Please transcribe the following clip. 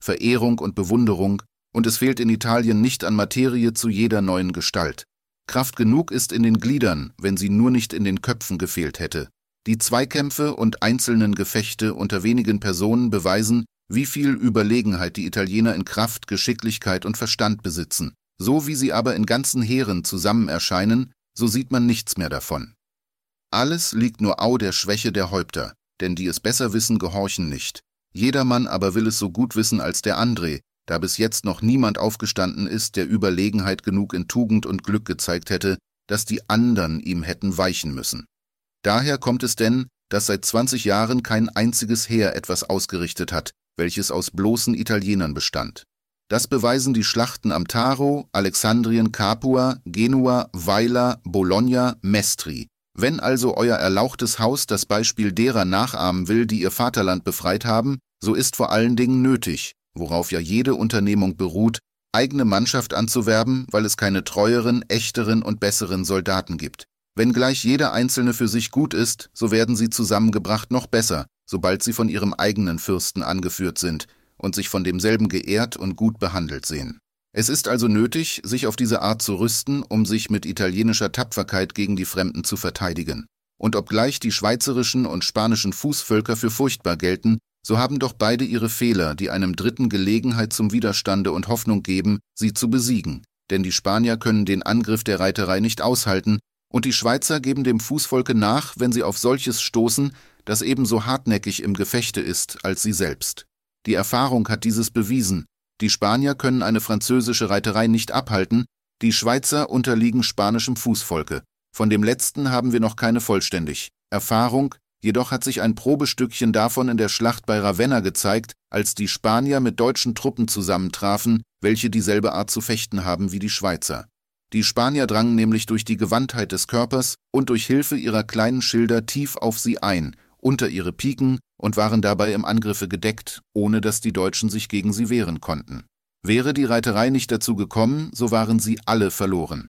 Verehrung und Bewunderung, und es fehlt in Italien nicht an Materie zu jeder neuen Gestalt. Kraft genug ist in den Gliedern, wenn sie nur nicht in den Köpfen gefehlt hätte. Die Zweikämpfe und einzelnen Gefechte unter wenigen Personen beweisen, wie viel Überlegenheit die Italiener in Kraft, Geschicklichkeit und Verstand besitzen. So wie sie aber in ganzen Heeren zusammen erscheinen, so sieht man nichts mehr davon. Alles liegt nur au der Schwäche der Häupter, denn die es besser wissen, gehorchen nicht. Jedermann aber will es so gut wissen als der André, da bis jetzt noch niemand aufgestanden ist, der Überlegenheit genug in Tugend und Glück gezeigt hätte, dass die andern ihm hätten weichen müssen. Daher kommt es denn, dass seit 20 Jahren kein einziges Heer etwas ausgerichtet hat, welches aus bloßen Italienern bestand. Das beweisen die Schlachten am Taro, Alexandrien, Capua, Genua, Vaila, Bologna, Mestri. Wenn also euer erlauchtes Haus das Beispiel derer nachahmen will, die ihr Vaterland befreit haben, so ist vor allen Dingen nötig, worauf ja jede Unternehmung beruht, eigene Mannschaft anzuwerben, weil es keine treueren, echteren und besseren Soldaten gibt. Wenngleich jeder Einzelne für sich gut ist, so werden sie zusammengebracht noch besser, sobald sie von ihrem eigenen Fürsten angeführt sind und sich von demselben geehrt und gut behandelt sehen. Es ist also nötig, sich auf diese Art zu rüsten, um sich mit italienischer Tapferkeit gegen die Fremden zu verteidigen. Und obgleich die schweizerischen und spanischen Fußvölker für furchtbar gelten, so haben doch beide ihre Fehler, die einem Dritten Gelegenheit zum Widerstande und Hoffnung geben, sie zu besiegen. Denn die Spanier können den Angriff der Reiterei nicht aushalten, und die Schweizer geben dem Fußvolke nach, wenn sie auf solches stoßen, das ebenso hartnäckig im Gefechte ist als sie selbst. Die Erfahrung hat dieses bewiesen. Die Spanier können eine französische Reiterei nicht abhalten, die Schweizer unterliegen spanischem Fußvolke. Von dem letzten haben wir noch keine vollständig. Erfahrung, jedoch hat sich ein Probestückchen davon in der Schlacht bei Ravenna gezeigt, als die Spanier mit deutschen Truppen zusammentrafen, welche dieselbe Art zu fechten haben wie die Schweizer. Die Spanier drangen nämlich durch die Gewandtheit des Körpers und durch Hilfe ihrer kleinen Schilder tief auf sie ein, unter ihre Piken, und waren dabei im Angriffe gedeckt, ohne dass die Deutschen sich gegen sie wehren konnten. Wäre die Reiterei nicht dazu gekommen, so waren sie alle verloren.